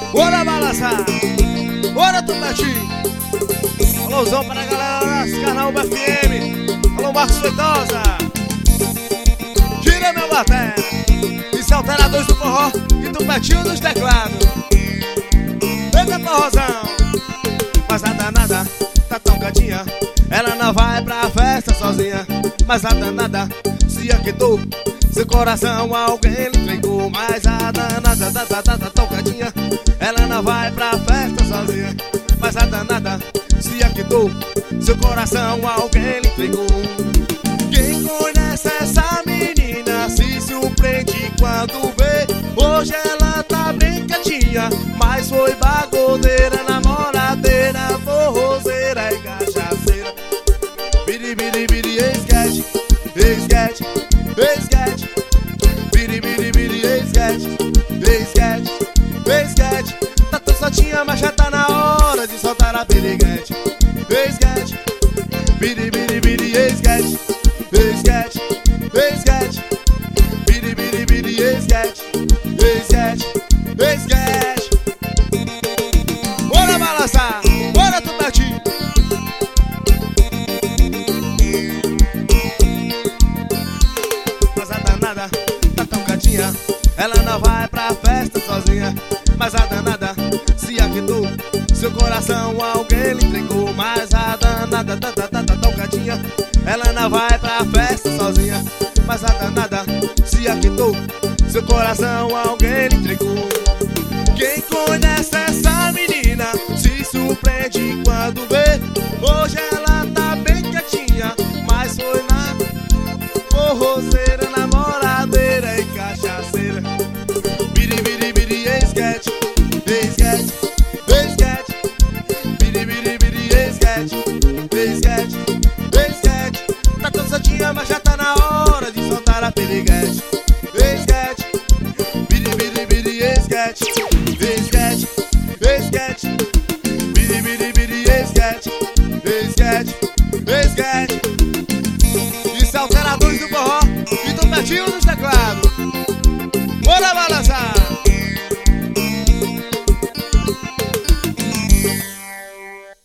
Bora balançar, bora Tupetinho. Alôzão para a galera das canal FM. Alô Marcos Feitosa. Tira meu batera. Isso é Alteradores do Forró e Tupetinho nos teclados. Eita forrozão. Mas a danada tá tão gatinha, ela não vai pra festa sozinha. Mas a danada se aquietou, seu coração alguém lhe entregou. Mas a danada tá tão gatinha, ela não vai pra festa sozinha. Mas a danada se aquietou, seu coração alguém lhe entregou. Quem conhece essa menina se surpreende quando vê. Hoje ela tá bem quietinha, mas foi bagodeira, namoradeira, forrozeira e cachaceira. Biri, biri, biri, esquete, esquete, esquete. Biri, biri, biri, esquete, esquete, esquete. Tá tão soltinha, mas já tá na hora de soltar a piriguete. Esquete, biri, biri, biri, esquete, esquete, esquete. Biri, biri, biri, esquete, esquete, esquete. Bora balançar, bora Tupetinho. Mas a danada tá tão gatinha, ela não vai pra festa sozinha. Mas a danada se aquietou, seu coração alguém lhe entregou. Mas a danada tá tão gatinha, ela não vai pra festa sozinha. Mas a danada se aquietou, seu coração alguém lhe entregou. Quem conhece essa menina se surpreende quando vê. Hoje ela tá bem quietinha, mas foi na forrozeira, namoradeira e cachaceira. Biri, biri, biri, esquete, esquete, esquete. Biri, biri, biri, esquete, esquete, esquete. Tá tão soltinha, mas já tá na hora de soltar a piriguete. Esquete, biri, biri, biri, esquete, esquete, esquete. Biri, biri, biri, esquete, esquete, esquete. Isso é Alteradores do Forró e Tupetinho nos teclados.